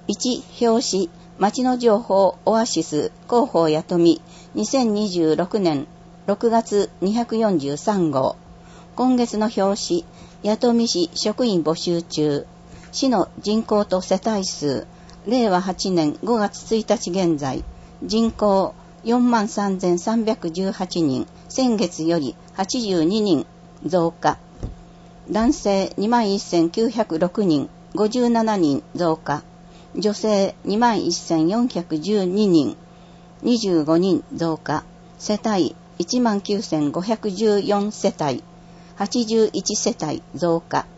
1表紙町の情報オアシス広報やとみ2026年6月243号。今月の表紙、弥富市職員募集中。市の人口と世帯数、令和8年5月1日現在、人口 43,318 人、先月より82人増加。男性 21,906 人、57人増加。女性 21,412 人、25人増加。世帯 19,514 世帯、81世帯増加。